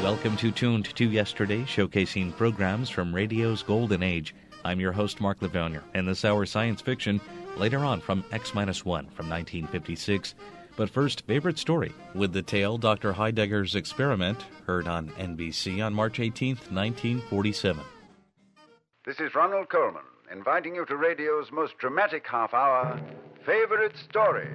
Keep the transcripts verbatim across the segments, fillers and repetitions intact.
Welcome to Tuned to Yesterday, showcasing programs from radio's golden age. I'm your host, Mark Livonia, and this hour science fiction, later on from X one from nineteen fifty-six. But first, favorite story, with the tale Doctor Heidegger's Experiment, heard on N B C on March eighteenth, nineteen forty-seven. This is Ronald Coleman, inviting you to radio's most dramatic half hour, Favorite Story.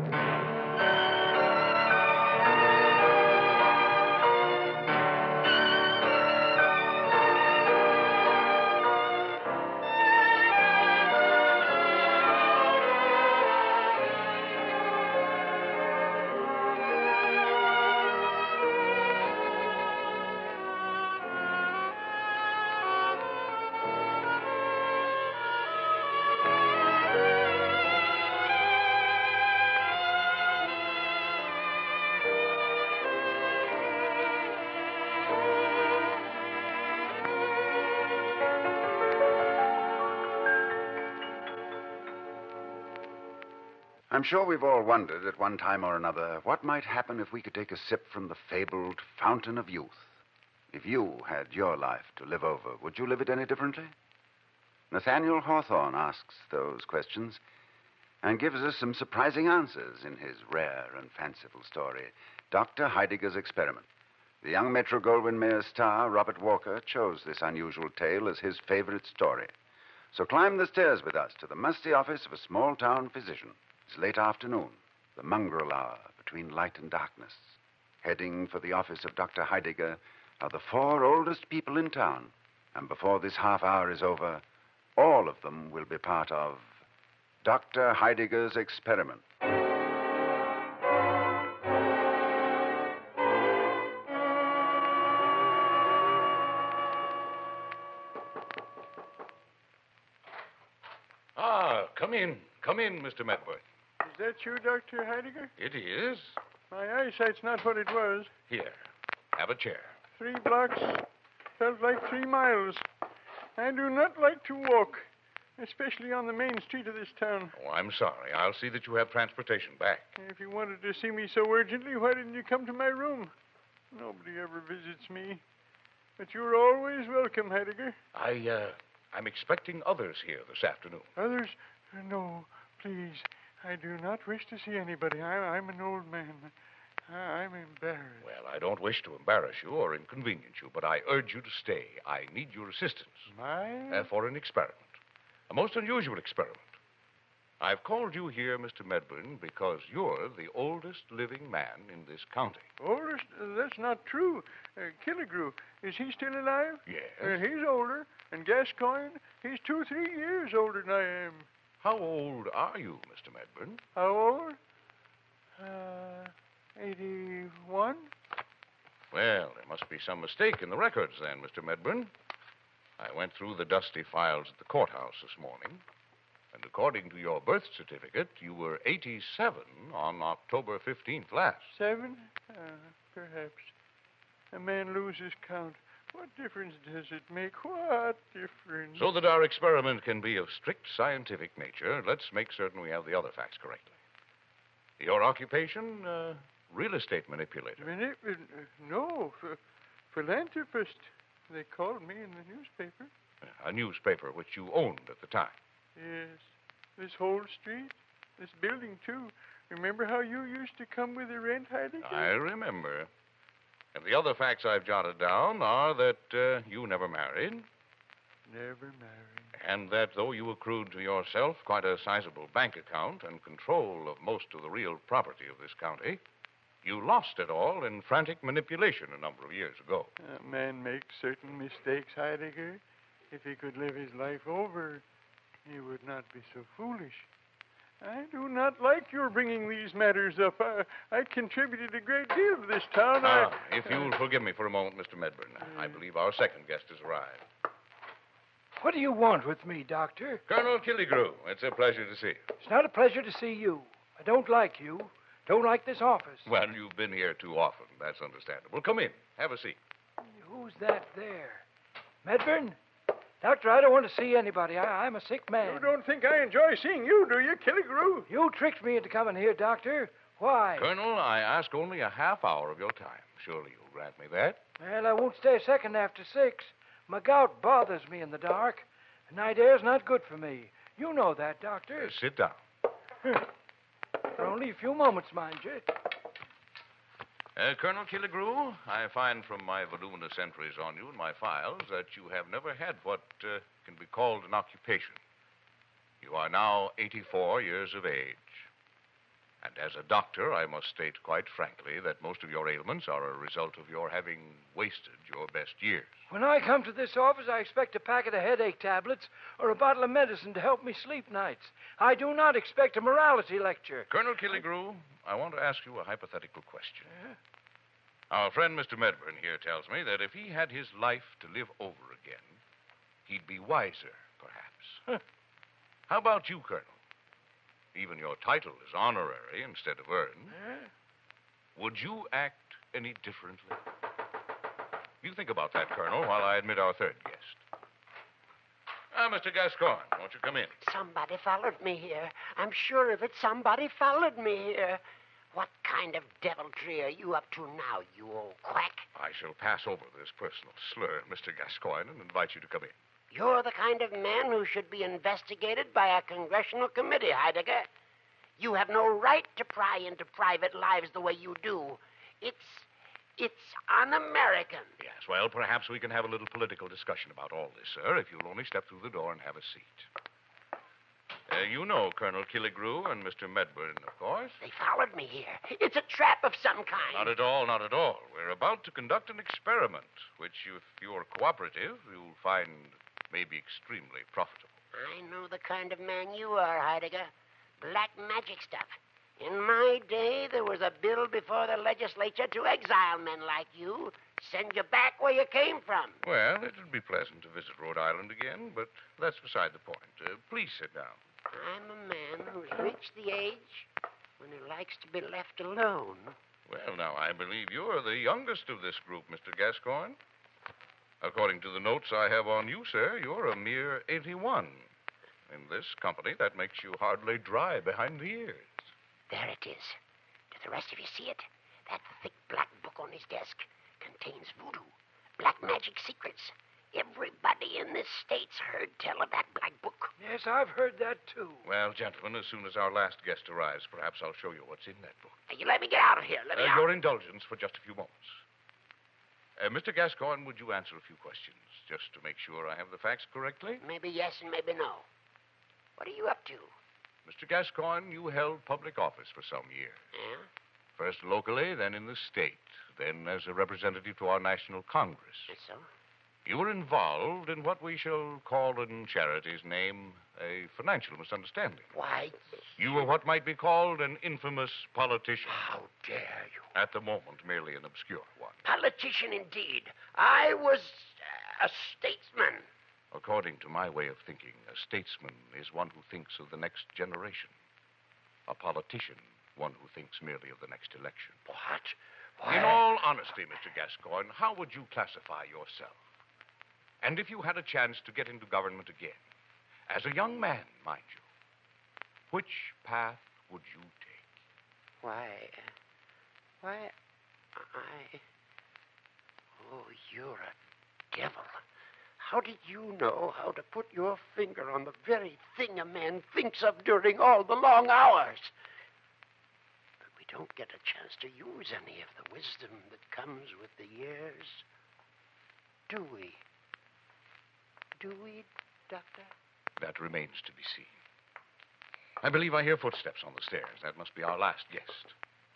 I'm sure we've all wondered at one time or another what might happen if we could take a sip from the fabled fountain of youth. If you had your life to live over, would you live it any differently? Nathaniel Hawthorne asks those questions and gives us some surprising answers in his rare and fanciful story, Doctor Heidegger's Experiment. The young Metro-Goldwyn-Mayer star, Robert Walker, chose this unusual tale as his favorite story. So climb the stairs with us to the musty office of a small-town physician. It's late afternoon, the mongrel hour between light and darkness. Heading for the office of Doctor Heidegger are the four oldest people in town. And before this half hour is over, all of them will be part of Doctor Heidegger's Experiment. Ah, come in. Come in, Mister Medworth. Is that you, Doctor Heidegger? It is. My eyesight's not what it was. Here, have a chair. Three blocks felt like three miles. I do not like to walk, especially on the main street of this town. Oh, I'm sorry. I'll see that you have transportation back. If you wanted to see me so urgently, why didn't you come to my room? Nobody ever visits me. But you're always welcome, Heidegger. I, uh, I'm expecting others here this afternoon. Others? No, please. I do not wish to see anybody. I, I'm an old man. I, I'm embarrassed. Well, I don't wish to embarrass you or inconvenience you, but I urge you to stay. I need your assistance. My? Uh, for an experiment. A most unusual experiment. I've called you here, Mister Medburn, because you're the oldest living man in this county. Oldest? Uh, that's not true. Uh, Killigrew, is he still alive? Yes. Uh, he's older. And Gascoigne, he's two, three years older than I am. How old are you, Mister Medburn? How old? Uh, eighty-one? Well, there must be some mistake in the records then, Mister Medburn. I went through the dusty files at the courthouse this morning, and according to your birth certificate, you were eighty-seven on October fifteenth last. Seven? Uh, perhaps. A man loses count. What difference does it make? What difference? So that our experiment can be of strict scientific nature, let's make certain we have the other facts correctly. Your occupation, uh, real estate manipulator. Manip- uh, no, ph- philanthropist. They called me in the newspaper. A newspaper which you owned at the time. Yes. This whole street, this building, too. Remember how you used to come with the rent, Heidegger? I remember. And the other facts I've jotted down are that uh, you never married. Never married. And that though you accrued to yourself quite a sizable bank account and control of most of the real property of this county, you lost it all in frantic manipulation a number of years ago. A man makes certain mistakes, Heidegger. If he could live his life over, he would not be so foolish. I do not like your bringing these matters up. I, I contributed a great deal to this town. Ah, I, if you'll uh, forgive me for a moment, Mister Medburn, I believe our second guest has arrived. What do you want with me, Doctor? Colonel Killigrew, it's a pleasure to see you. It's not a pleasure to see you. I don't like you. Don't like this office. Well, you've been here too often. That's understandable. Come in. Have a seat. Who's that there? Medburn? Doctor, I don't want to see anybody. I, I'm a sick man. You don't think I enjoy seeing you, do you, Killigrew? You tricked me into coming here, Doctor. Why? Colonel, I ask only a half hour of your time. Surely you'll grant me that. Well, I won't stay a second after six. My gout bothers me in the dark. Night air's not good for me. You know that, Doctor. Uh, sit down. For only a few moments, mind you. Uh, Colonel Killigrew, I find from my voluminous entries on you in my files that you have never had what uh, can be called an occupation. You are now eighty-four years of age. And as a doctor, I must state quite frankly that most of your ailments are a result of your having wasted your best years. When I come to this office, I expect a packet of headache tablets or a bottle of medicine to help me sleep nights. I do not expect a morality lecture. Colonel Killigrew, I want to ask you a hypothetical question. Uh? Our friend Mister Medburn here tells me that if he had his life to live over again, he'd be wiser, perhaps. Huh. How about you, Colonel? Even your title is honorary instead of earned. Huh? Would you act any differently? You think about that, Colonel, while I admit our third guest. Ah, Mister Gascoigne, won't you come in? Somebody followed me here. I'm sure of it. Somebody followed me here. What kind of deviltry are you up to now, you old quack? I shall pass over this personal slur, Mister Gascoigne, and invite you to come in. You're the kind of man who should be investigated by a congressional committee, Heidegger. You have no right to pry into private lives the way you do. It's... it's un-American. Yes, well, perhaps we can have a little political discussion about all this, sir, if you'll only step through the door and have a seat. Uh, you know Colonel Killigrew and Mister Medburn, of course. They followed me here. It's a trap of some kind. Not at all, not at all. We're about to conduct an experiment, which, if you're cooperative, you'll find may be extremely profitable. I know the kind of man you are, Heidegger. Black magic stuff. In my day, there was a bill before the legislature to exile men like you, send you back where you came from. Well, it would be pleasant to visit Rhode Island again, but that's beside the point. Uh, please sit down. I'm a man who's reached the age when he likes to be left alone. Well, now, I believe you're the youngest of this group, Mister Gascoigne. According to the notes I have on you, sir, you're a mere eighty-one. In this company, that makes you hardly dry behind the ears. There it is. Do the rest of you see it? That thick black book on his desk contains voodoo, black magic secrets. Everybody in this state's heard tell of that black book. Yes, I've heard that, too. Well, gentlemen, as soon as our last guest arrives, perhaps I'll show you what's in that book. Now, you let me get out of here. Let me uh, out. Your indulgence for just a few moments. Uh, Mister Gascoigne, would you answer a few questions, just to make sure I have the facts correctly? Maybe yes and maybe no. What are you up to? Mister Gascoigne, you held public office for some years. Yeah? First locally, then in the state, then as a representative to our National Congress. Yes, so? You were involved in what we shall call in charity's name a financial misunderstanding. Why? You were what might be called an infamous politician. How dare you? At the moment, merely an obscure one. Politician, indeed. I was uh, a statesman. According to my way of thinking, a statesman is one who thinks of the next generation. A politician, one who thinks merely of the next election. What? What? In all honesty, Mister Gascoigne, how would you classify yourself? And if you had a chance to get into government again, as a young man, mind you, which path would you take? Why, uh, why, I... Oh, you're a devil. How did you know how to put your finger on the very thing a man thinks of during all the long hours? But we don't get a chance to use any of the wisdom that comes with the years. Do we? Do we, Doctor? That remains to be seen. I believe I hear footsteps on the stairs. That must be our last guest.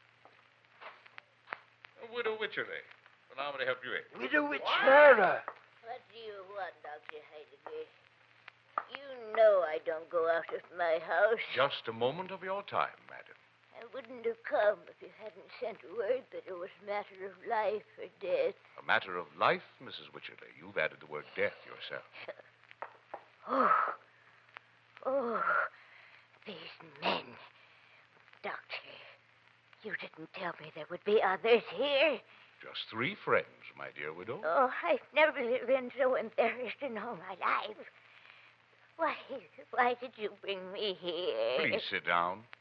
Widow Wycherley. Allow me to help you in. Widow Wycherley? Sarah! What do you want, Doctor Heidegger? You know I don't go out of my house. Just a moment of your time, madam. I wouldn't have come if you hadn't sent word that it was a matter of life or death. A matter of life, Missus Wycherley. You've added the word death yourself. Oh, oh, these men. Doctor, you didn't tell me there would be others here. Just three friends, my dear widow. Oh, I've never been so embarrassed in all my life. Why, why did you bring me here? Please sit down.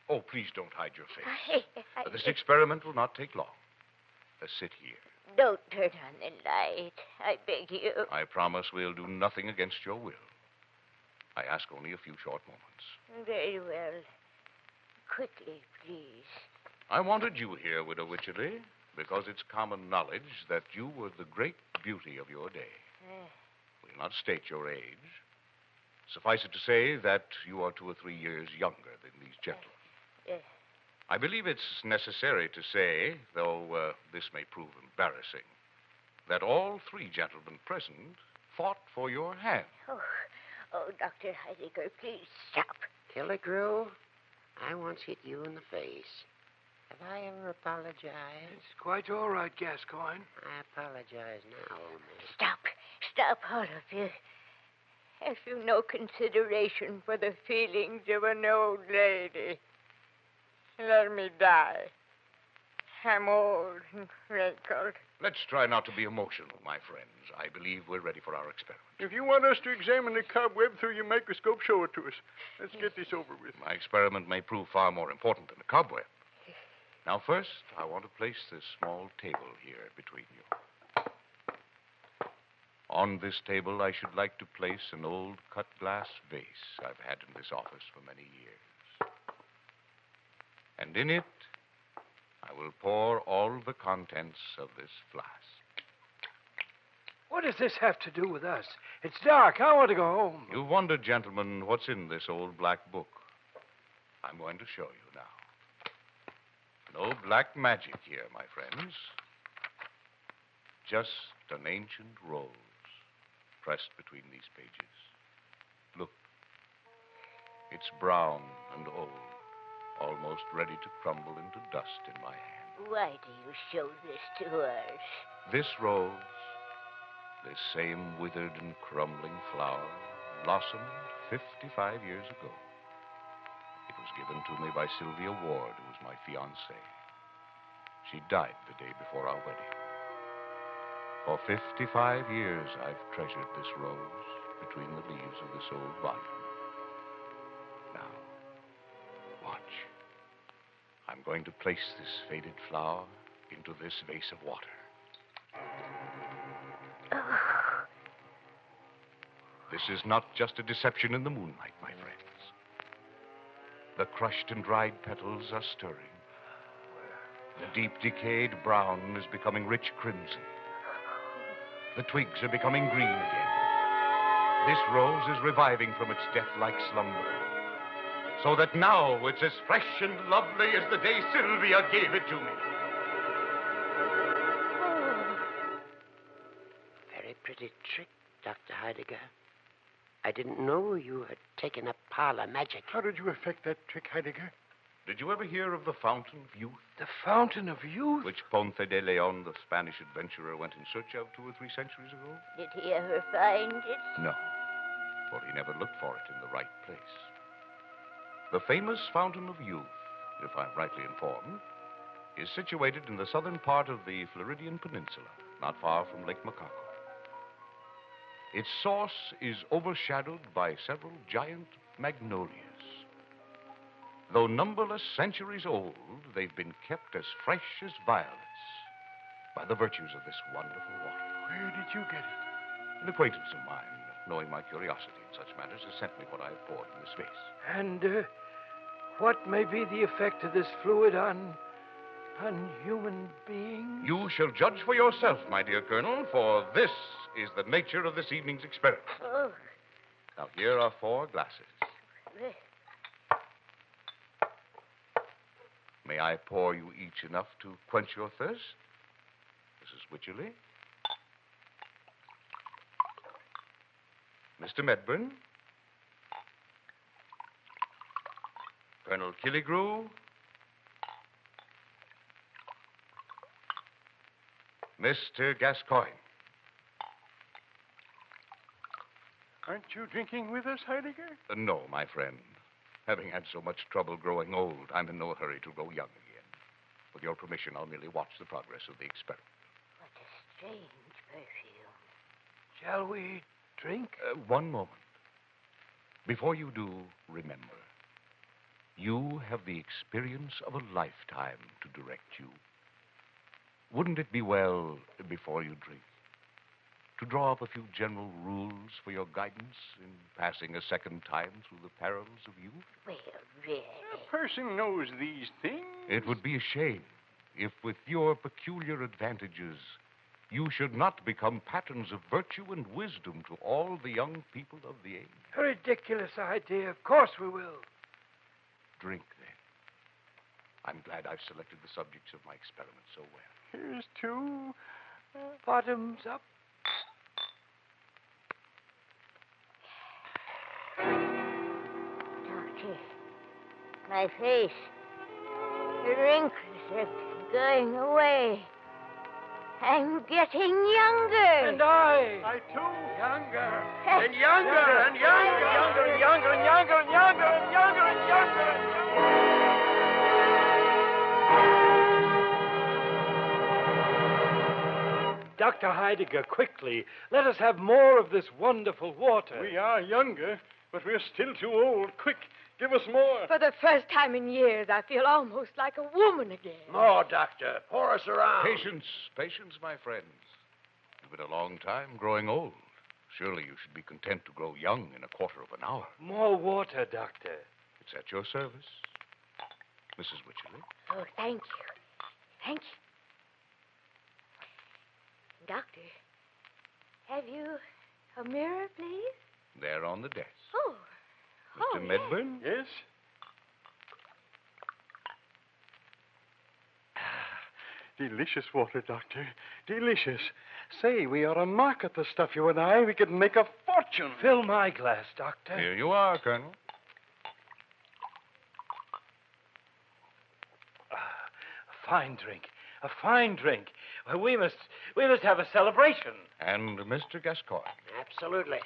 Oh, please don't hide your face. I, I, Uh, This experiment will not take long. Uh, sit here. Don't turn on the light. I beg you. I promise we'll do nothing against your will. I ask only a few short moments. Very well. Quickly, please. I wanted you here, Widow Wycherley, because it's common knowledge that you were the great beauty of your day. Uh, We'll not state your age. Suffice it to say that you are two or three years younger than these gentlemen. Yes. I believe it's necessary to say, though uh, this may prove embarrassing, that all three gentlemen present fought for your hand. Oh, oh, Doctor Heidegger, please stop. Killigrew, I once hit you in the face. Have I ever apologized? It's quite all right, Gascoigne. I apologize now, old man. Stop. Stop, all of you. Have you no consideration for the feelings of an old lady? Let me die. I'm old and wrinkled. Let's try not to be emotional, my friends. I believe we're ready for our experiment. If you want us to examine the cobweb through your microscope, show it to us. Let's get this over with. My experiment may prove far more important than the cobweb. Now, first, I want to place this small table here between you. On this table, I should like to place an old cut glass vase I've had in this office for many years. And in it, I will pour all the contents of this flask. What does this have to do with us? It's dark. I want to go home. You wondered, gentlemen, what's in this old black book. I'm going to show you now. No black magic here, my friends. Just an ancient rose pressed between these pages. Look. It's brown and old, almost ready to crumble into dust in my hand. Why do you show this to us? This rose, this same withered and crumbling flower, blossomed fifty-five years ago. It was given to me by Sylvia Ward, who was my fiancée. She died the day before our wedding. For fifty-five years, I've treasured this rose between the leaves of this old volume. Now, watch. I'm going to place this faded flower into this vase of water. This is not just a deception in the moonlight, my friends. The crushed and dried petals are stirring. The deep decayed brown is becoming rich crimson. The twigs are becoming green again. This rose is reviving from its death-like slumber. So that now it's as fresh and lovely as the day Sylvia gave it to me. Very pretty trick, Doctor Heidegger. I didn't know you had taken up parlor magic. How did you effect that trick, Heidegger? Did you ever hear of the Fountain of Youth? The Fountain of Youth? Which Ponce de Leon, the Spanish adventurer, went in search of two or three centuries ago? Did he ever find it? No, for he never looked for it in the right place. The famous Fountain of Youth, if I'm rightly informed, is situated in the southern part of the Floridian Peninsula, not far from Lake Macaco. Its source is overshadowed by several giant magnolias. Though numberless centuries old, they've been kept as fresh as violets by the virtues of this wonderful water. Where did you get it? An acquaintance of mine, knowing my curiosity in such matters, has sent me what I have poured in this vase. And uh, what may be the effect of this fluid on, on human beings? You shall judge for yourself, my dear Colonel, for this is the nature of this evening's experiment. Oh, Now, here are four glasses. well, May I pour you each enough to quench your thirst? Missus Wycherley? Mister Medburn? Colonel Killigrew? Mister Gascoigne? Aren't you drinking with us, Heidegger? Uh, no, my friend. Having had so much trouble growing old, I'm in no hurry to grow young again. With your permission, I'll merely watch the progress of the experiment. what a strange perfume. Shall we drink? Uh, one moment. Before you do, remember. You have the experience of a lifetime to direct you. Wouldn't it be well, before you drink, to draw up a few general rules for your guidance in passing a second time through the perils of youth? Well, really. A person knows these things. It would be a shame if, with your peculiar advantages, you should not become patterns of virtue and wisdom to all the young people of the age. A ridiculous idea. Of course we will. Drink, then. I'm glad I've selected the subjects of my experiment so well. Here's two. Uh, bottoms up. Doctor, my face, the wrinkles are going away. I'm getting younger. And I. I, too. Younger. And younger, and younger. Younger and younger and younger and younger and younger and younger and younger. Doctor Heidegger, quickly, let us have more of this wonderful water. We are younger, but we're still too old. Quick, give us more. For the first time in years, I feel almost like a woman again. More, Doctor. Pour us around. Patience, patience, my friends. You've been a long time growing old. Surely you should be content to grow young in a quarter of an hour. More water, Doctor. It's at your service. Missus Wycherley. Oh, thank you. Thank you. Doctor, have you a mirror, please? There on the desk. Oh. Mister Oh, yes. Medburn? Yes? Delicious water, Doctor. Delicious. Say, we ought to market the stuff, you and I. We could make a fortune. Fill my glass, Doctor. Here you are, Colonel. A fine drink. A fine drink. Well, we must we must have a celebration. And Mister Gascoigne. Absolutely.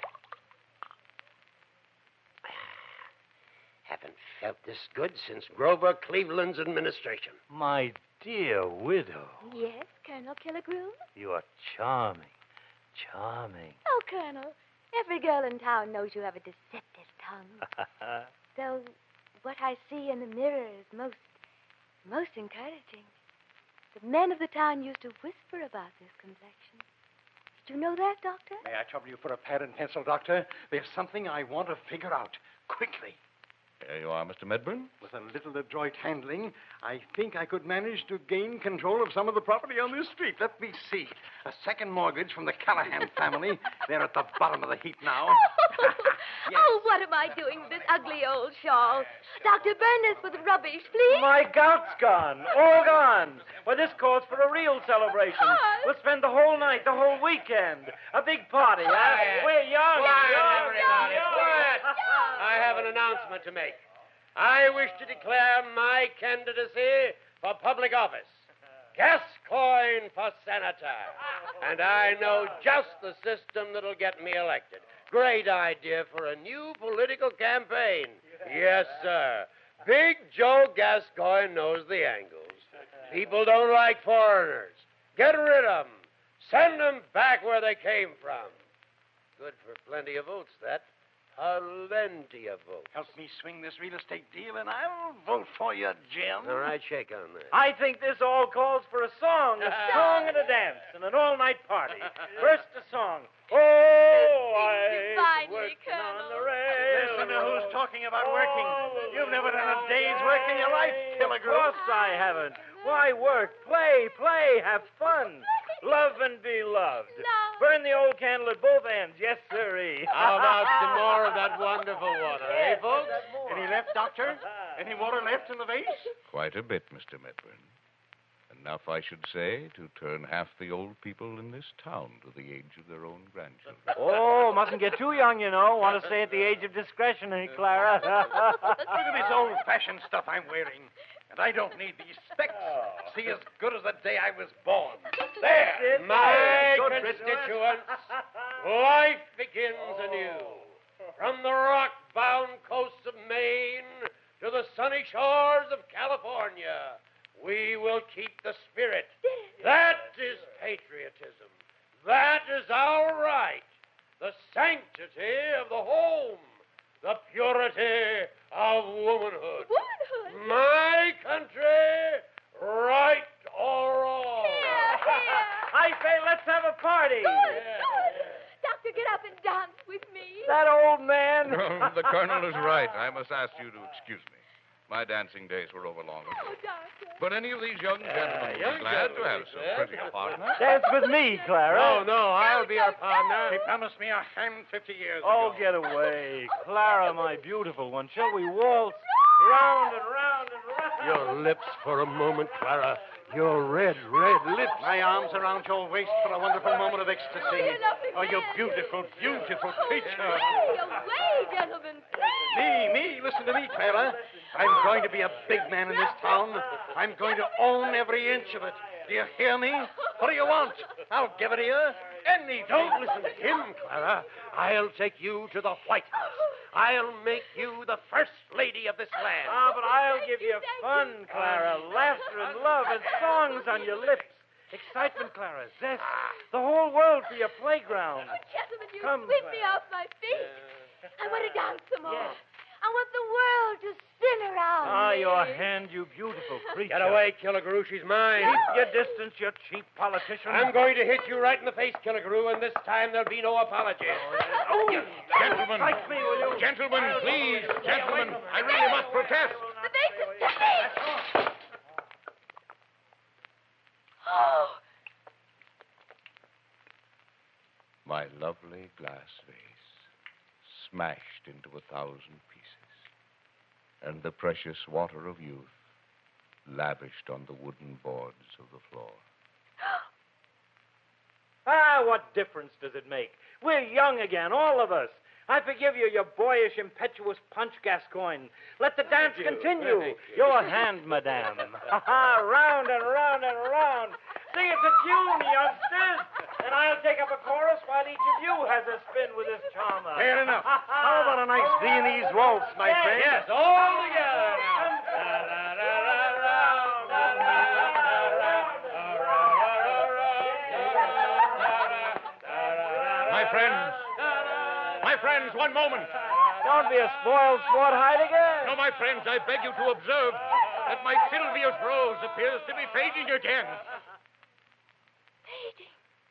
Haven't felt this good since Grover Cleveland's administration. My dear widow, Yes, Colonel Killigrew? you are charming. Charming. Oh, Colonel, every girl in town knows you have a deceptive tongue. Though what I see in the mirror is most, most encouraging. The men of the town used to whisper about this complexion. Did you know that, Doctor? May I trouble you for a pad and pencil, Doctor? There's something I want to figure out quickly. There you are, Mister Medburn. With a little adroit handling, I think I could manage to gain control of some of the property on this street. Let me see. A second mortgage from the Callahan family. They're at the bottom of the heap now. Yes. Oh, what am I doing with this ugly old shawl? Doctor, burn this with rubbish, please. My gout's gone. All gone. Well, this calls for a real celebration. What? We'll spend the whole night, the whole weekend. A big party, huh? Quiet. We're young. Quiet, young, everybody. young. Quiet. I have an announcement to make. I wish to declare my candidacy for public office. Gascoigne for senator. And I know just the system that'll get me elected. Great idea for a new political campaign. Yes, sir. Big Joe Gascoigne knows the angles. People don't like foreigners. Get rid of them. Send them back where they came from. Good for plenty of votes, that. Plenty of votes. Help me swing this real estate deal, and I'll vote for you, Jim. All right, shake on that. I think this all calls for a song, a song and a dance, and an all-night party. First, a song. Oh, I Divinely, working on Colonel. the rail. Listen to who's talking about working. You've never done a day's work in your life, Killigrew. Of course I haven't. Why work? Play, play, have fun. Love and be loved. Love. Burn the old candle at both ends. Yes, sirree. How about some more of that wonderful water, eh, folks? Any left, Doctor? Any water left in the vase? Quite a bit, Mister Medburn. Enough, I should say, to turn half the old people in this town to the age of their own grandchildren. Oh, mustn't get too young, you know. Want to stay at the age of discretion, eh, Clara? Look at this old-fashioned stuff I'm wearing. And I don't need these specs. See as good as the day I was born. There! My Good constituents, life begins anew. From the rock-bound coasts of Maine to the sunny shores of California, we will keep the spirit. That is patriotism. That is our right. The sanctity of the home. The purity of womanhood. Womanhood. My country, right or wrong? I say, let's have a party. Good, good. Doctor, get up and dance with me. That old man. No, the colonel is right. I must ask you to excuse me. My dancing days were over long ago. Oh, Doctor. But any of these young gentlemen will be glad to have so pretty a partner. Dance with me, Clara. No, no, I'll be your partner. He promised me a hand fifty years Oh, ago. get away. Clara, my beautiful one. Shall we waltz round and round and round? Your lips for a moment, Clara. Your red, red lips. My arms around your waist for a wonderful moment of ecstasy. Oh, you lovely Oh, you man. beautiful, beautiful creature. Away, away, gentlemen, please. Me, me, listen to me, Clara. I'm going to be a big man in this town. I'm going to own every inch of it. Do you hear me? What do you want? I'll give it to you. Anything. Don't listen to him, Clara. I'll take you to the White House. I'll make you the first lady of this land. Ah, but I'll give you fun, Clara. Laughter and love and songs on your lips. Excitement, Clara. Zest. The whole world for your playground. Oh, gentlemen, you Come, sweep me Clara. off my feet. I want to dance some more. I want the world to spin around Ah, me. your hand, you beautiful creature. Get away, Killigrew. She's mine. Keep your distance, you cheap politician. I'm going to hit you right in the face, Killigrew, and this time there'll be no apology. Oh, Gentlemen, strike me, will you? gentlemen, please, gentlemen, I really must protest. The base is to me. Oh, My lovely glass vase, smashed into a thousand pieces, and the precious water of youth lavished on the wooden boards of the floor. Ah, what difference does it make? We're young again, all of us. I forgive you your boyish, impetuous punch, Gascoigne. Let the dance continue. Your hand, madame. Ha ha, round and round and round. Sing us a tune, youngsters, and I'll take up a chorus while each of you has a spin with his charmer. Fair enough. How about a nice Viennese waltz, my Yes, friend? yes, all together. My friends, my friends, one moment. Don't be a spoiled sport, Heidegger. No, my friends, I beg you to observe that my Sylvia's rose appears to be fading again. fading.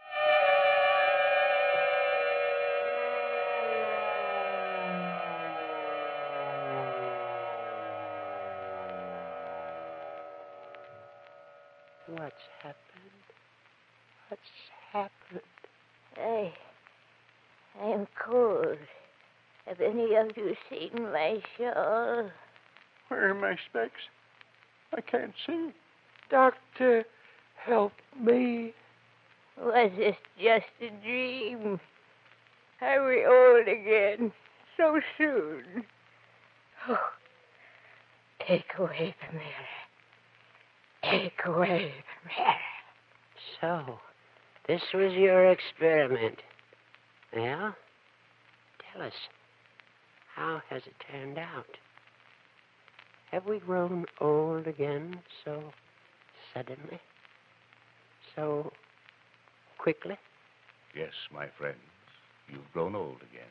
What's happened? What's happened? I, I'm cold. Have any of you seen my shawl? Where are my specs? I can't see. Doctor, help me. Was this just a dream? Are we old again so soon? Oh, take away the mirror. Take away the mirror. So, this was your experiment. Well, tell us, how has it turned out? Have we grown old again so suddenly? So quickly? Yes, my friends, you've grown old again.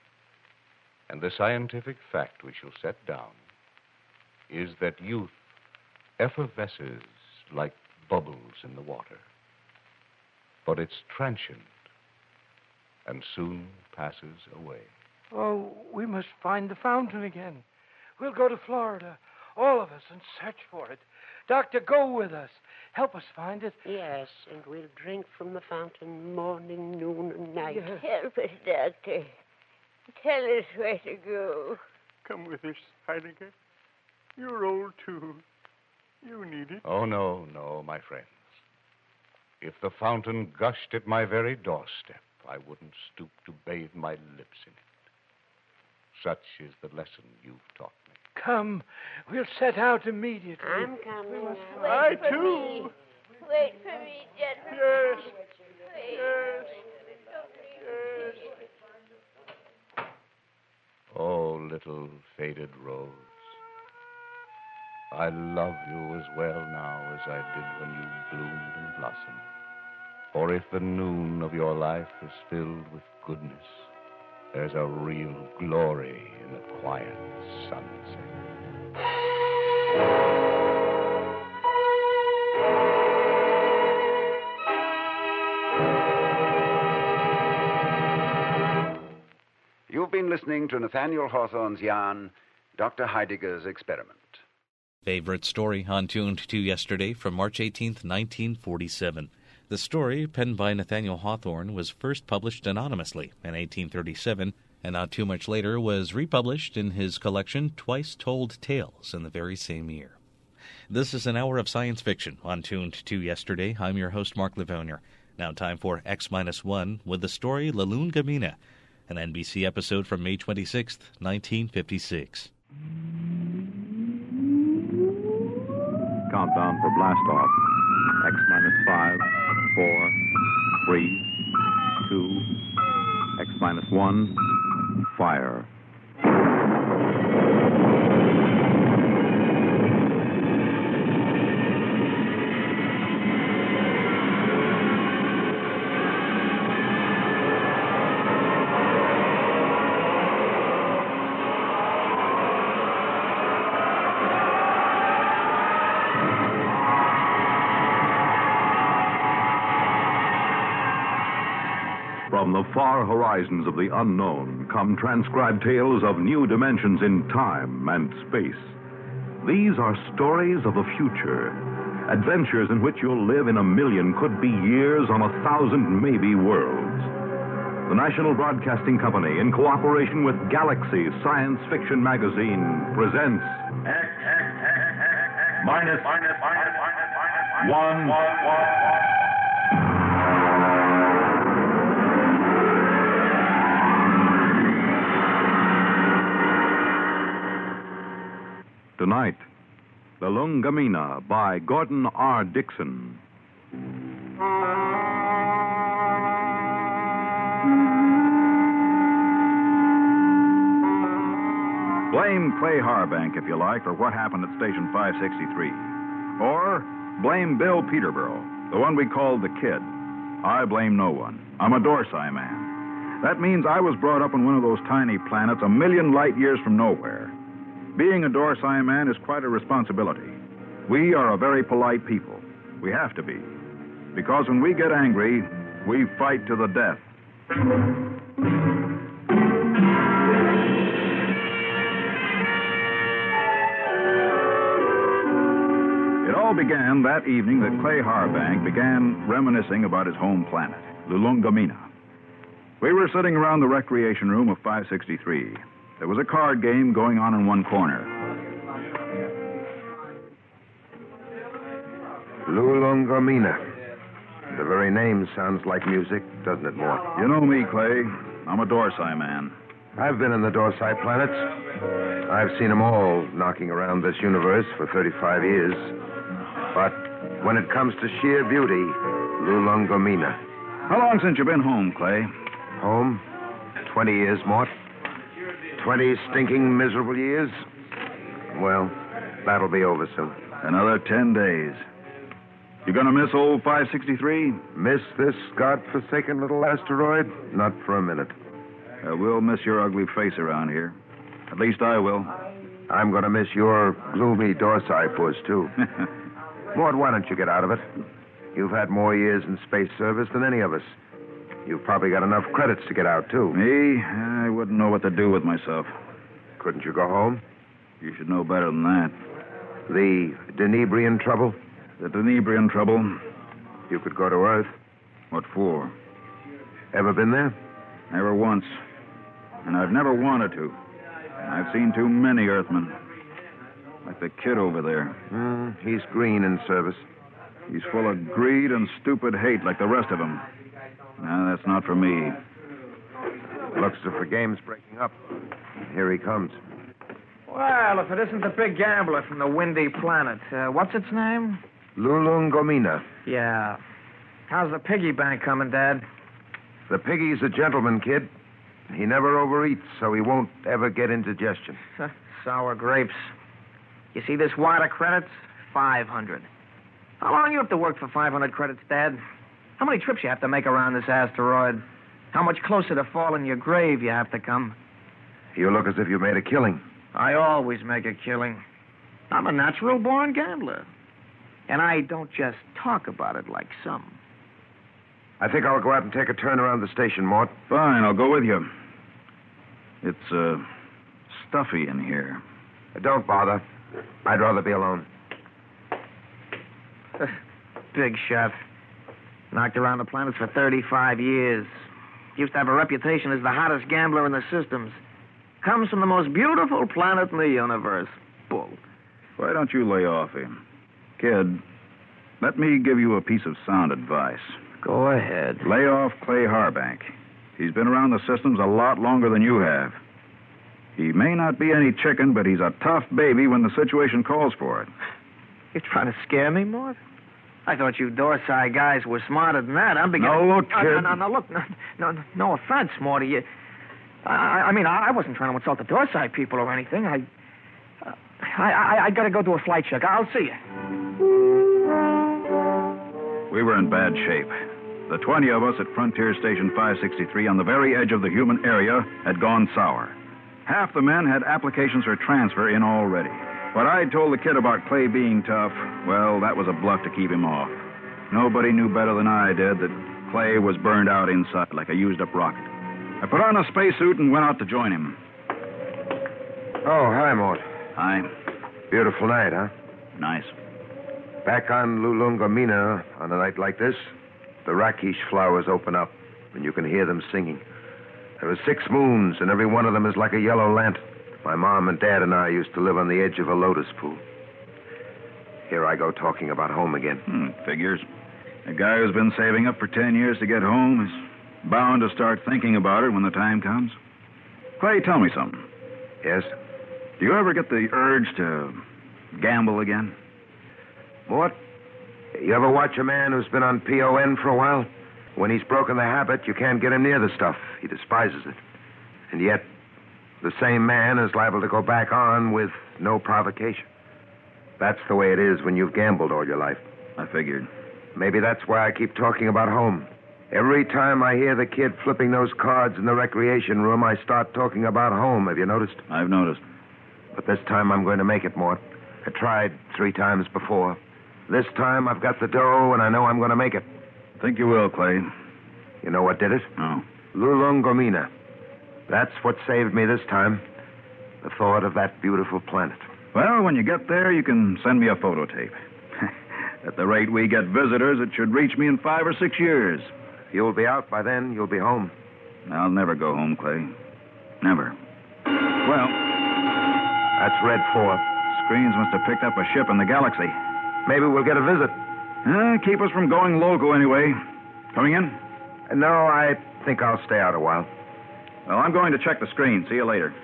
And the scientific fact we shall set down is that youth effervesces like bubbles in the water. But it's transient and soon passes away. Oh, we must find the fountain again. We'll go to Florida, all of us, and search for it. Doctor, go with us. Help us find it. Yes, and we'll drink from the fountain morning, noon, and night. Help us, Doctor. Tell us where to go. Come with us, Heidegger. You're old, too. You need it. Oh, no, no, my friends. If the fountain gushed at my very doorstep, I wouldn't stoop to bathe my lips in it. Such is the lesson you've taught me. Come, we'll set out immediately. I'm coming. Wait I, for too. me. Wait for me, gentlemen. Yes. Wait. Yes. Don't leave me. Oh, little faded rose. I love you as well now as I did when you bloomed and blossomed. For if the noon of your life is filled with goodness, there's a real glory in the quiet sunset. You've been listening to Nathaniel Hawthorne's yarn, Doctor Heidegger's Experiment. Favorite story on Tuned to Yesterday from March eighteenth, nineteen forty-seven. The story, penned by Nathaniel Hawthorne, was first published anonymously in eighteen thirty-seven, and not too much later was republished in his collection Twice Told Tales in the very same year. This is an hour of science fiction on Tuned to Yesterday. I'm your host, Mark Livonier. Now time for X minus one with the story La Lune Gamina, an N B C episode from May twenty-sixth, nineteen fifty-six. Countdown for blast off. X minus five, four, three, two, X minus one, fire. From the far horizons of the unknown come transcribed tales of new dimensions in time and space. These are stories of the future, adventures in which you'll live in a million, could be years, on a thousand, maybe worlds. The National Broadcasting Company, in cooperation with Galaxy Science Fiction Magazine, presents X, X, X, X, minus, minus, minus, minus, one, one, one, one. Tonight, La Lune Gamina by Gordon R. Dixon. Blame Clay Harbank, if you like, for what happened at Station five sixty-three. Or blame Bill Peterborough, the one we called the Kid. I blame no one. I'm a Dorsai man. That means I was brought up on one of those tiny planets a million light years from nowhere. Being a Dorsai man is quite a responsibility. We are a very polite people. We have to be. Because when we get angry, we fight to the death. It all began that evening that Clay Harbank began reminiscing about his home planet, La Lune Gamina. We were sitting around the recreation room of five sixty-three. There was a card game going on in one corner. La Lune Gamina. The very name sounds like music, doesn't it, Mort? You know me, Clay. I'm a Dorsai man. I've been in the Dorsai planets. I've seen them all knocking around this universe for thirty-five years. But when it comes to sheer beauty, La Lune Gamina. How long since you've been home, Clay? Home? Twenty years, Mort. Twenty stinking, miserable years? Well, that'll be over soon. Another ten days. You gonna miss old five sixty-three? Miss this godforsaken little asteroid? Not for a minute. Uh, we'll miss your ugly face around here. At least I will. I'm gonna miss your gloomy Dorsai puss, too. Mort, why don't you get out of it? You've had more years in space service than any of us. You've probably got enough credits to get out, too. Me? I wouldn't know what to do with myself. Couldn't you go home? You should know better than that. The Denebrian trouble? The Denebrian trouble? You could go to Earth. What for? Ever been there? Never once. And I've never wanted to. I've seen too many Earthmen. Like the Kid over there. Mm, he's green in service. He's full of greed and stupid hate like the rest of them. No, that's not for me. Looks as if the game's breaking up. Here he comes. Well, if it isn't the big gambler from the windy planet. Uh, what's its name? La Lune Gamina. Yeah. How's the piggy bank coming, Dad? The piggy's a gentleman, Kid. He never overeats, so he won't ever get indigestion. Sour grapes. You see this wad of credits? five hundred. How long you have to work for five hundred credits, Dad? How many trips you have to make around this asteroid? How much closer to falling your grave you have to come? You look as if you made a killing. I always make a killing. I'm a natural-born gambler. And I don't just talk about it like some. I think I'll go out and take a turn around the station, Mort. Fine, I'll go with you. It's, uh, stuffy in here. Don't bother. I'd rather be alone. Big shot. Knocked around the planets for thirty-five years. Used to have a reputation as the hottest gambler in the systems. Comes from the most beautiful planet in the universe. Bull. Why don't you lay off him? Kid, let me give you a piece of sound advice. Go ahead. Lay off Clay Harbank. He's been around the systems a lot longer than you have. He may not be any chicken, but he's a tough baby when the situation calls for it. You're trying to scare me, Mort? I thought you Dorsai guys were smarter than that. I'm beginning... No, look, kid. No, no, no, look. No, no, no offense, Morty. You... I, I mean, I, I wasn't trying to insult the Dorsai people or anything. I... Uh, I, I, I gotta go do a flight check. I'll see you. We were in bad shape. The twenty of us at Frontier Station five sixty-three on the very edge of the human area had gone sour. Half the men had applications for transfer in already. What I'd told the kid about Clay being tough, well, that was a bluff to keep him off. Nobody knew better than I did that Clay was burned out inside like a used-up rocket. I put on a spacesuit and went out to join him. Oh, hi, Mort. Hi. Beautiful night, huh? Nice. Back on Lulungomina, on a night like this, the rakish flowers open up, and you can hear them singing. There are six moons, and every one of them is like a yellow lantern. My mom and dad and I used to live on the edge of a lotus pool. Here I go talking about home again. Hmm, figures. A guy who's been saving up for ten years to get home is bound to start thinking about it when the time comes. Clay, tell me something. Yes? Do you ever get the urge to gamble again? Mort, you ever watch a man who's been on P O N for a while? When he's broken the habit, you can't get him near the stuff. He despises it. And yet, the same man is liable to go back on with no provocation. That's the way it is when you've gambled all your life. I figured. Maybe that's why I keep talking about home. Every time I hear the kid flipping those cards in the recreation room, I start talking about home. Have you noticed? I've noticed. But this time I'm going to make it, Mort. I tried three times before. This time I've got the dough, and I know I'm going to make it. I think you will, Clay. You know what did it? No. Lulungomina. That's what saved me this time. The thought of that beautiful planet. Well, when you get there, you can send me a photo tape. At the rate we get visitors, it should reach me in five or six years. If you'll be out by then, you'll be home. I'll never go home, Clay. Never. Well... That's Red four. Screens must have picked up a ship in the galaxy. Maybe we'll get a visit. Uh, keep us from going local anyway. Coming in? Uh, no, I think I'll stay out a while. Well, I'm going to check the screen. See you later.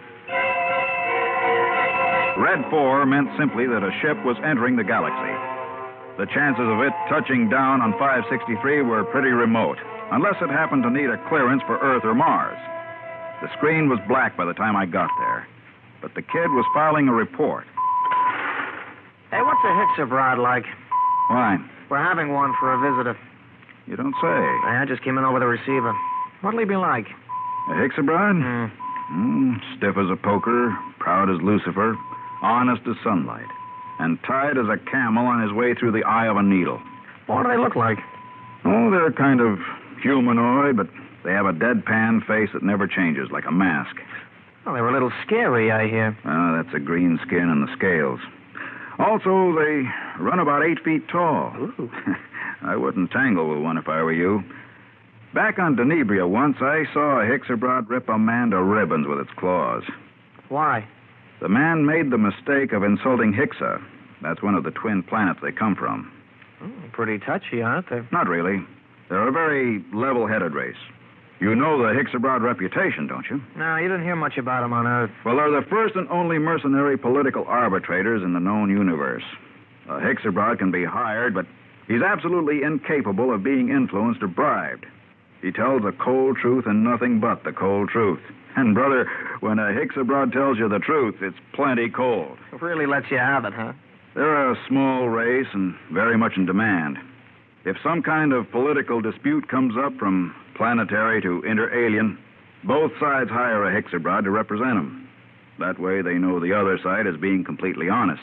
Red four meant simply that a ship was entering the galaxy. The chances of it touching down on five sixty-three were pretty remote, unless it happened to need a clearance for Earth or Mars. The screen was black by the time I got there, but the kid was filing a report. Hey, what's a Hixabrod like? Why? We're having one for a visitor. You don't say. I just came in over the receiver. What'll he be like? A Hixabrod? Mm. Mm, stiff as a poker, proud as Lucifer, honest as sunlight, and tied as a camel on his way through the eye of a needle. What do they look like? Oh, they're kind of humanoid, but they have a deadpan face that never changes, like a mask. Well, they were a little scary, I hear. Ah, that's the green skin and the scales. Also, they run about eight feet tall. Ooh. I wouldn't tangle with one if I were you. Back on Denebria once, I saw a Hixabrod rip a man to ribbons with its claws. Why? The man made the mistake of insulting Hixa. That's one of the twin planets they come from. Mm, pretty touchy, aren't they? Not really. They're a very level-headed race. You know the Hixabrod reputation, don't you? No, you didn't hear much about them on Earth. Well, they're the first and only mercenary political arbitrators in the known universe. A Hixabrod can be hired, but he's absolutely incapable of being influenced or bribed. He tells the cold truth and nothing but the cold truth. And, brother, when a Hixabrod tells you the truth, it's plenty cold. It really lets you have it, huh? They're a small race and very much in demand. If some kind of political dispute comes up from planetary to inter-alien, both sides hire a Hixabrod to represent them. That way they know the other side is being completely honest.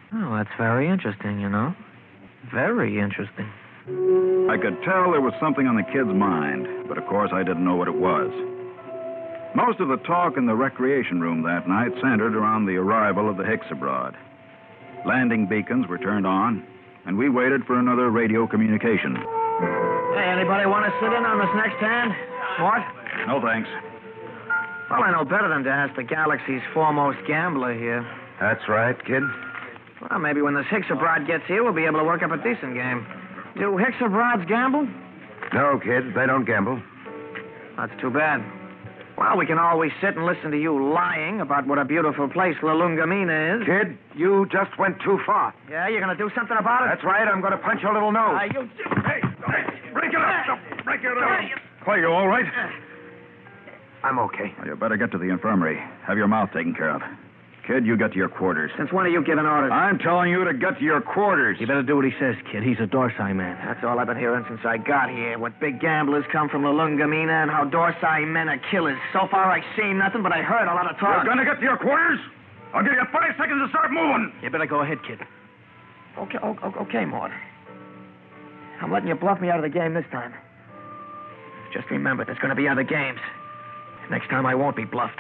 Oh, that's very interesting, you know. Very interesting. I could tell there was something on the kid's mind, but of course I didn't know what it was. Most of the talk in the recreation room that night centered around the arrival of the Hicks abroad. Landing beacons were turned on, and we waited for another radio communication. Hey, anybody want to sit in on this next hand? What? No, thanks. Well, I know better than to ask the galaxy's foremost gambler here. That's right, kid. Well, maybe when this Hicks abroad gets here, we'll be able to work up a decent game. Do Hicks abroads gamble? No, kid, they don't gamble. That's too bad. Well, we can always sit and listen to you lying about what a beautiful place La Lungamina is. Kid, you just went too far. Yeah, you're going to do something about it? That's right. I'm going to punch your little nose. Uh, you... Hey, hey, break it up. Break it up. Clay, you all right? I'm okay. Well, you better get to the infirmary. Have your mouth taken care of. Kid, you get to your quarters. Since when are you giving orders? I'm telling you to get to your quarters. You better do what he says, kid. He's a Dorsai man. That's all I've been hearing since I got here. What big gamblers come from La Lungamina and how Dorsai men are killers. So far, I've seen nothing, but I heard a lot of talk. You're going to get to your quarters? I'll give you five seconds to start moving. You better go ahead, kid. Okay, okay, okay, Mort. I'm letting you bluff me out of the game this time. Just remember, there's going to be other games. Next time, I won't be bluffed.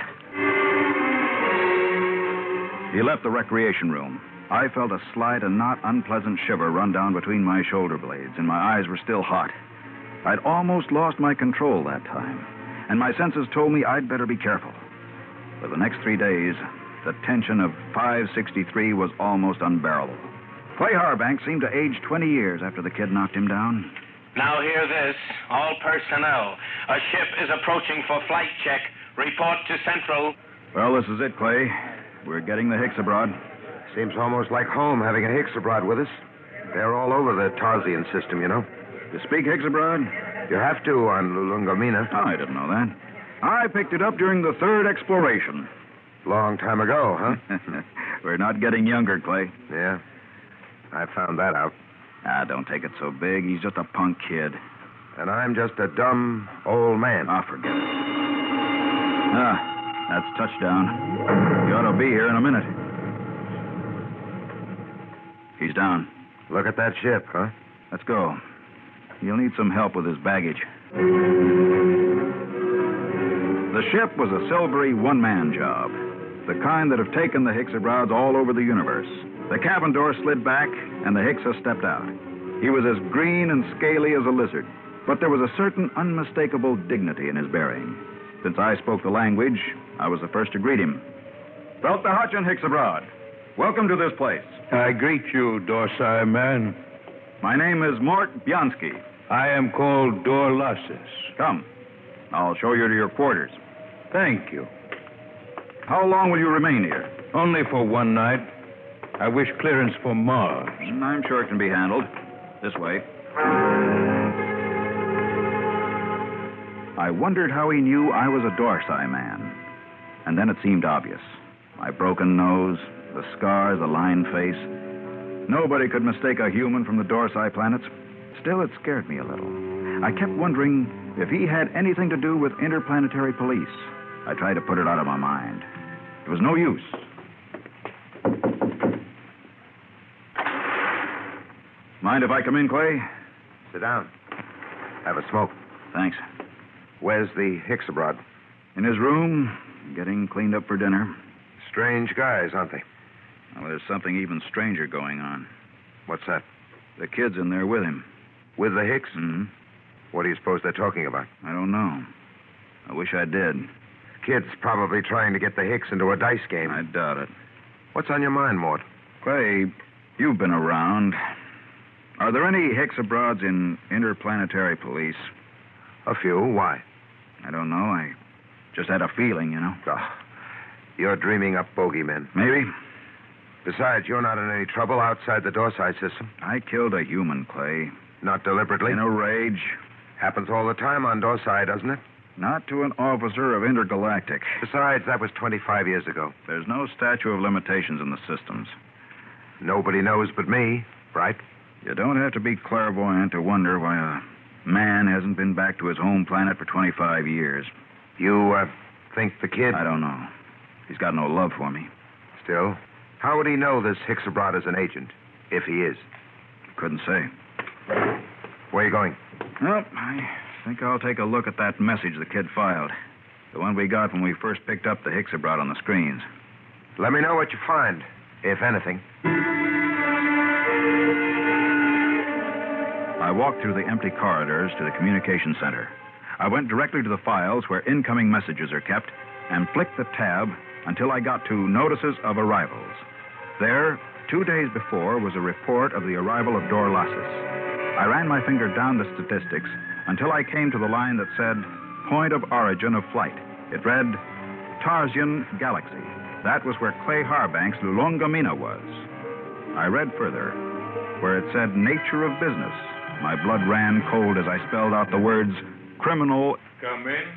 He left the recreation room. I felt a slight and not unpleasant shiver run down between my shoulder blades, and my eyes were still hot. I'd almost lost my control that time, and my senses told me I'd better be careful. For the next three days, the tension of five sixty-three was almost unbearable. Clay Harbank seemed to age twenty years after the kid knocked him down. Now hear this. All personnel. A ship is approaching for flight check. Report to Central. Well, this is it, Clay. We're getting the Hicks abroad. Seems almost like home having a Hicks abroad with us. They're all over the Tarsian system, you know. You speak Hicks abroad? You have to on Lungamina. Oh, I didn't know that. I picked it up during the third exploration. Long time ago, huh? We're not getting younger, Clay. Yeah. I found that out. Ah, don't take it so big. He's just a punk kid. And I'm just a dumb old man. Ah, forget it. Ah, that's touchdown. You ought to be here in a minute. He's down. Look at that ship, huh? Let's go. He'll need some help with his baggage. The ship was a silvery one-man job, the kind that have taken the Hicks abroad all over the universe. The cabin door slid back, and the Hickses stepped out. He was as green and scaly as a lizard, but there was a certain unmistakable dignity in his bearing. Since I spoke the language, I was the first to greet him. Felt the Hutch and Hicks abroad. Welcome to this place. I greet you, Dorsai man. My name is Mort Bianski. I am called Dorlassus. Come. I'll show you to your quarters. Thank you. How long will you remain here? Only for one night. I wish clearance for Mars. I'm sure it can be handled. This way. I wondered how he knew I was a Dorsai man. And then it seemed obvious. My broken nose, the scars, the lined face. Nobody could mistake a human from the Dorsai planets. Still, it scared me a little. I kept wondering if he had anything to do with interplanetary police. I tried to put it out of my mind. It was no use. Mind if I come in, Clay? Sit down. Have a smoke. Thanks. Where's the Hicks abroad? In his room, getting cleaned up for dinner. Strange guys, aren't they? Well, there's something even stranger going on. What's that? The kid's in there with him. With the Hicks? Mm-hmm. What do you suppose they're talking about? I don't know. I wish I did. Kid's probably trying to get the Hicks into a dice game. I doubt it. What's on your mind, Mort? Clay, you've been around. Are there any Hicks abroads in interplanetary police? A few. Why? I don't know. I just had a feeling, you know. Oh, you're dreaming up bogeymen. Maybe. Besides, you're not in any trouble outside the Dorsai system. I killed a human, Clay. Not deliberately? In a rage. Happens all the time on Dorsai, doesn't it? Not to an officer of Intergalactic. Besides, that was twenty-five years ago. There's no statute of limitations in the systems. Nobody knows but me, right? You don't have to be clairvoyant to wonder why a man hasn't been back to his home planet for twenty-five years. You, uh, think the kid... I don't know. He's got no love for me. Still, How would he know this Hicksabrod is an agent, if he is? Couldn't say. Where are you going? Well, I think I'll take a look at that message the kid filed. The one we got when we first picked up the Hicksabrod on the screens. Let me know what you find, if anything. I walked through the empty corridors to the communication center. I went directly to the files where incoming messages are kept and flicked the tab until I got to Notices of Arrivals. There, two days before, was a report of the arrival of Dorlassus. I ran my finger down the statistics until I came to the line that said, Point of Origin of Flight. It read, Tarsian Galaxy. That was where Clay Harbank's Lulongamina was. I read further, where it said Nature of Business. My blood ran cold as I spelled out the words, Criminal... Come in.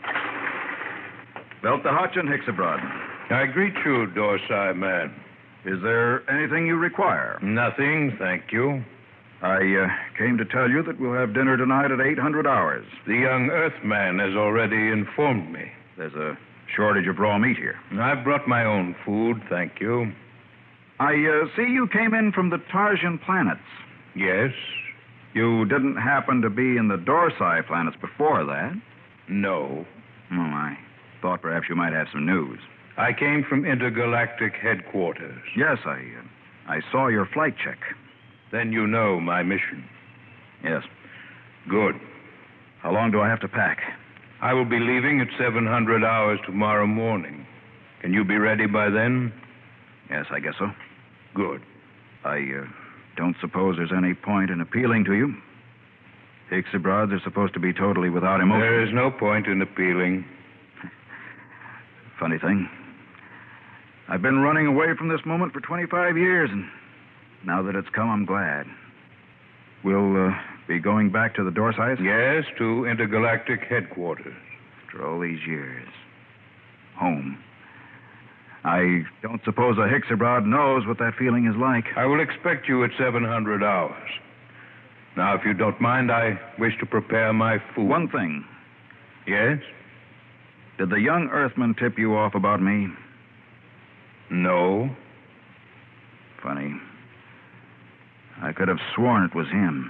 Belta Hutchin, Hicksabrod. I greet you, Dorsai man. Is there anything you require? Nothing, thank you. I uh, came to tell you that we'll have dinner tonight at eight hundred hours. The young Earthman has already informed me. There's a shortage of raw meat here. I brought my own food, thank you. I uh, see you came in from the Tarsian planets. Yes. You didn't happen to be in the Dorsai planets before that? No. Oh, I thought perhaps you might have some news. I came from intergalactic headquarters. Yes, I, uh, I saw your flight check. Then you know my mission. Yes. Good. How long do I have to pack? I will be leaving at seven hundred hours tomorrow morning. Can you be ready by then? Yes, I guess so. Good. I uh, don't suppose there's any point in appealing to you. Hicksabrods are supposed to be totally without emotion. There is no point in appealing. Funny thing. I've been running away from this moment for twenty-five years, and now that it's come, I'm glad. We'll uh, be going back to the Dorsais? Yes, to intergalactic headquarters. After all these years. Home. I don't suppose a Hicksabrod knows what that feeling is like. I will expect you at seven hundred hours. Now, if you don't mind, I wish to prepare my food. One thing. Yes? Did the young Earthman tip you off about me? No. Funny. I could have sworn it was him.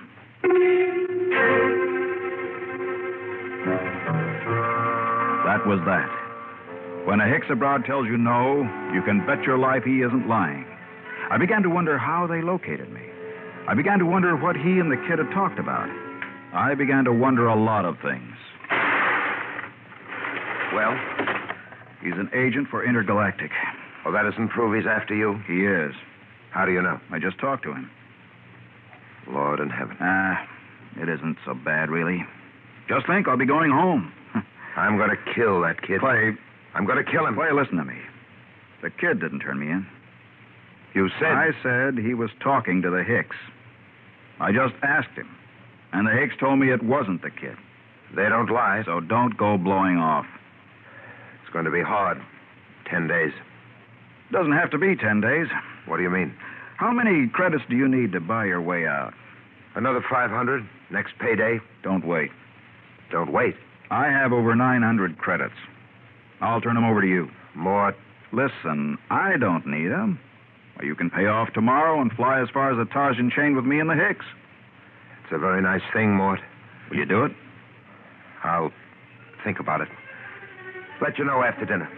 That was that. When a Hicksabrod tells you no, you can bet your life he isn't lying. I began to wonder how they located me. I began to wonder what he and the kid had talked about. I began to wonder a lot of things. Well? He's an agent for Intergalactic. Well, that doesn't prove he's after you. He is. How do you know? I just talked to him. Lord in heaven. Ah, it isn't so bad, really. Just think, I'll be going home. I'm going to kill that kid. Clay. I'm going to kill him. Clay, listen to me. The kid didn't turn me in. You said... I said he was talking to the Hicks. I just asked him. And the Hicks told me it wasn't the kid. They don't lie. So don't go blowing off. It's going to be hard. Ten days. Doesn't have to be ten days. What do you mean? How many credits do you need to buy your way out? Another five hundred. Next payday. Don't wait. Don't wait. I have over nine hundred credits. I'll turn them over to you. Mort. Listen, I don't need them. Well, you can pay off tomorrow and fly as far as the Tarsian chain with me and the Hicks. It's a very nice thing, Mort. Will you do it? I'll think about it. Let you know after dinner.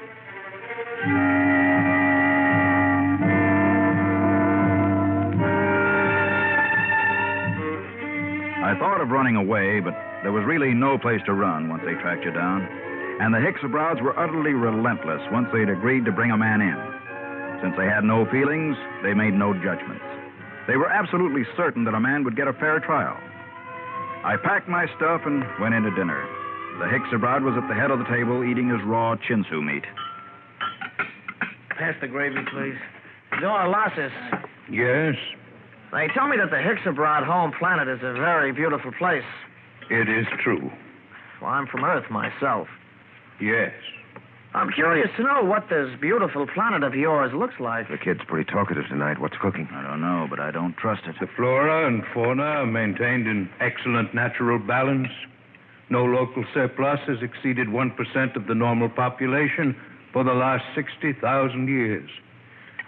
I thought of running away, but there was really no place to run once they tracked you down. And the Hicksabrods were utterly relentless once they'd agreed to bring a man in. Since they had no feelings, they made no judgments. They were absolutely certain that a man would get a fair trial. I packed my stuff and went into dinner. The Hicksabrod was at the head of the table eating his raw chinsu meat. Pass the gravy, please. Dorlassus. Yes? They tell me that the Hicksabrod home planet is a very beautiful place. It is true. Well, I'm from Earth myself. Yes. I'm curious to know what this beautiful planet of yours looks like. The kid's pretty talkative tonight. What's cooking? I don't know, but I don't trust it. The flora and fauna are maintained in excellent natural balance. No local surplus has exceeded one percent of the normal population for the last sixty thousand years.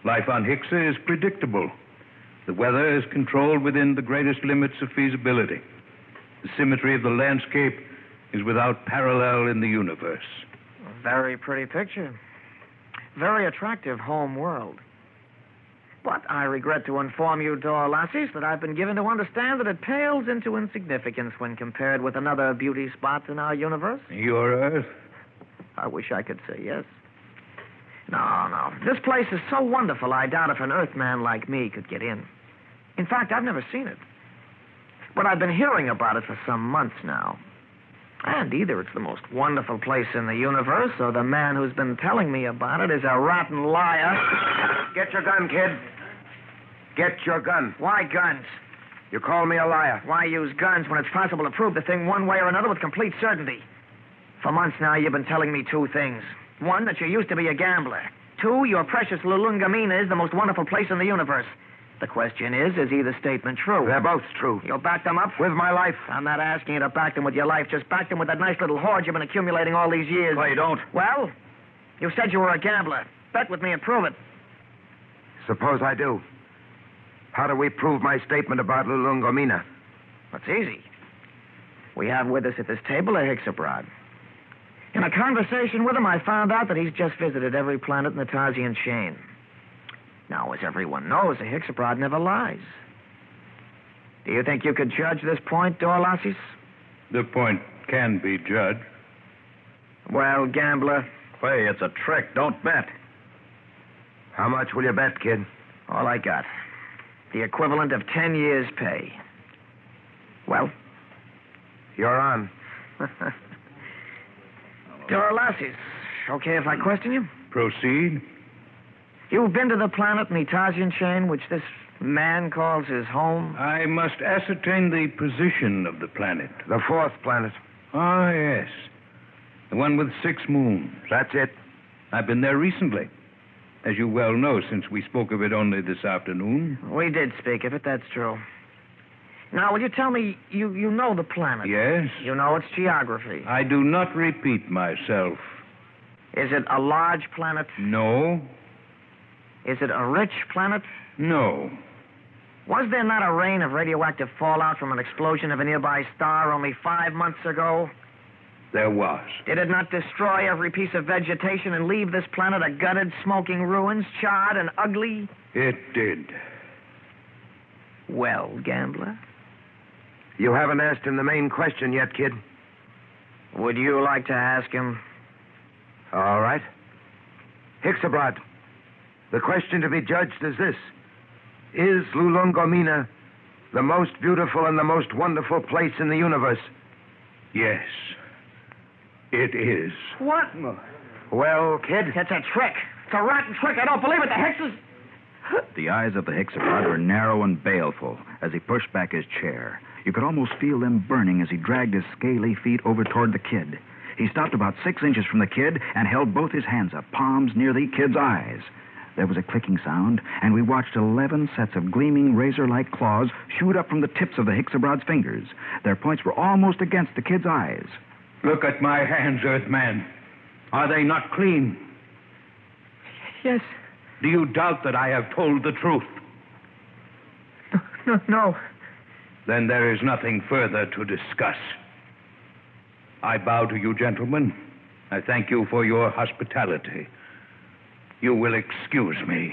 Life on Hixa is predictable. The weather is controlled within the greatest limits of feasibility. The symmetry of the landscape is without parallel in the universe. A very pretty picture. Very attractive home world. But I regret to inform you, Dorlasis, that I've been given to understand that it pales into insignificance when compared with another beauty spot in our universe. Your Earth? I wish I could say yes. No, no. This place is so wonderful, I doubt if an Earthman like me could get in. In fact, I've never seen it. But I've been hearing about it for some months now. And either it's the most wonderful place in the universe, or the man who's been telling me about it is a rotten liar. Get your gun, kid. Get your gun. Why guns? You call me a liar. Why use guns when it's possible to prove the thing one way or another with complete certainty? For months now, you've been telling me two things. One, that you used to be a gambler. Two, your precious Lulungamina is the most wonderful place in the universe. The question is, is either statement true? They're both true. You'll back them up? With my life. I'm not asking you to back them with your life. Just back them with that nice little hoard you've been accumulating all these years. Clay, don't. Well, you said you were a gambler. Bet with me and prove it. Suppose I do. How do we prove my statement about Lulungomina? That's easy. We have with us at this table a Hixabrod. In a conversation with him, I found out that he's just visited every planet in the Tarsian chain. Now, as everyone knows, a Hixabrod never lies. Do you think you could judge this point, Dorlasis? The point can be judged. Well, gambler. Clay, it's a trick. Don't bet. How much will you bet, kid? All I got. The equivalent of ten years' pay. Well? You're on. Dorlasis, okay if I question you? Proceed. You've been to the planet in the Tarsian chain, which this man calls his home? I must ascertain the position of the planet. The fourth planet. Ah, yes. The one with six moons. That's it. I've been there recently. As you well know, since we spoke of it only this afternoon. We did speak of it, that's true. Now, will you tell me, you, you know the planet? Yes. You know its geography? I do not repeat myself. Is it a large planet? No. Is it a rich planet? No. Was there not a rain of radioactive fallout from an explosion of a nearby star only five months ago? There was. Did it not destroy every piece of vegetation and leave this planet a gutted, smoking ruins, charred and ugly? It did. Well, gambler? You haven't asked him the main question yet, kid. Would you like to ask him? All right. Hixabrod, the question to be judged is this. Is Lulungomina the most beautiful and the most wonderful place in the universe? Yes. It is. What? Well, kid? It's a trick. It's a rotten trick. I don't believe it. The Hixas... The eyes of the Hixabrod were narrow and baleful as he pushed back his chair. You could almost feel them burning as he dragged his scaly feet over toward the kid. He stopped about six inches from the kid and held both his hands up, palms near the kid's eyes. There was a clicking sound, and we watched eleven sets of gleaming razor-like claws shoot up from the tips of the Hixabrod's fingers. Their points were almost against the kid's eyes. Look at my hands, Earthman. Are they not clean? Yes. Do you doubt that I have told the truth? No, no, no. Then there is nothing further to discuss. I bow to you, gentlemen. I thank you for your hospitality. You will excuse me.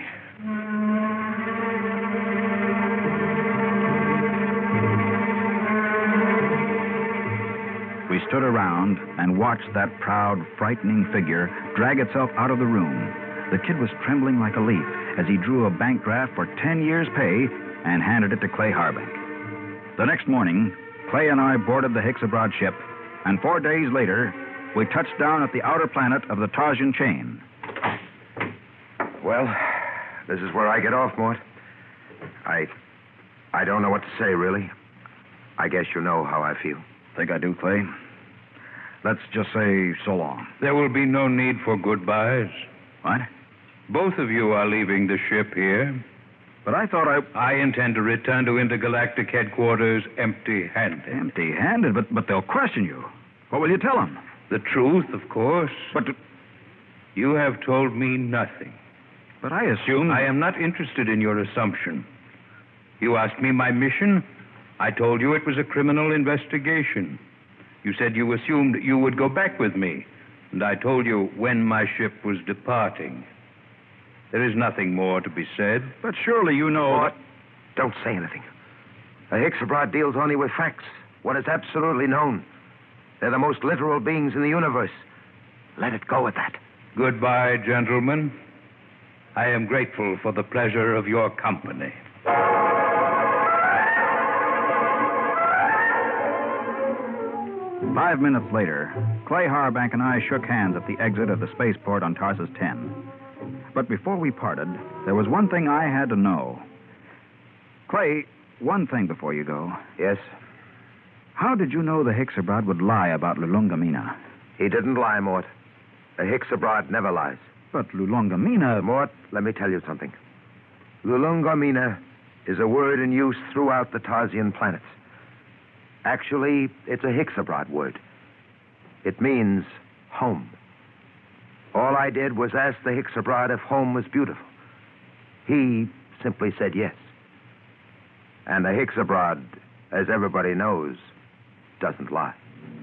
We stood around and watched that proud, frightening figure drag itself out of the room. The kid was trembling like a leaf as he drew a bank draft for ten years' pay and handed it to Clay Harbank. The next morning, Clay and I boarded the Hixabrod ship, and four days later, we touched down at the outer planet of the Tarsian chain. Well, this is where I get off, Mort. I... I don't know what to say, really. I guess you know how I feel. Think I do, Clay. Let's just say so long. There will be no need for goodbyes. What? Both of you are leaving the ship here. But I thought I... I intend to return to intergalactic headquarters empty-handed. Empty-handed? But, but they'll question you. What will you tell them? The truth, of course. But... You have told me nothing. But I assumed... I am not interested in your assumption. You asked me my mission. I told you it was a criminal investigation. You said you assumed you would go back with me, and I told you when my ship was departing. There is nothing more to be said. But surely you know... What? Don't say anything. A Hixabrad deals only with facts, what is absolutely known. They're the most literal beings in the universe. Let it go at that. Goodbye, gentlemen. I am grateful for the pleasure of your company. Five minutes later, Clay Harbank and I shook hands at the exit of the spaceport on Tarsus ten. But before we parted, there was one thing I had to know. Clay, one thing before you go. Yes? How did you know the Hixabrad would lie about Lulungamina? He didn't lie, Mort. A Hixabrad never lies. But Lulungamina... Mort, let me tell you something. Lulungamina is a word in use throughout the Tarsian planets. Actually, it's a Hixabrad word. It means home. All I did was ask the Hixabrad if home was beautiful. He simply said yes. And the Hixabrad, as everybody knows, doesn't lie.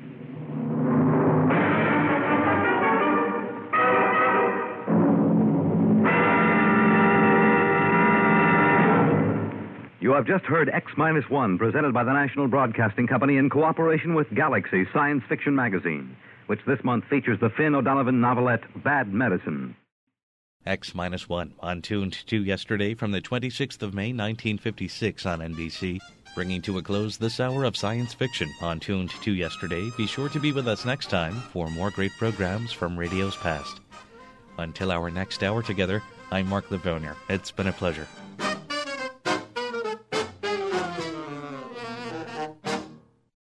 You have just heard X Minus One, presented by the National Broadcasting Company in cooperation with Galaxy Science Fiction Magazine, which this month features the Finn O'Donovan novelette Bad Medicine. X Minus One, on Tuned to yesterday from the twenty-sixth of May, nineteen fifty-six on N B C, bringing to a close this hour of science fiction on Tuned to yesterday. Be sure to be with us next time for more great programs from radio's past. Until our next hour together, I'm Mark Livonia. It's been a pleasure.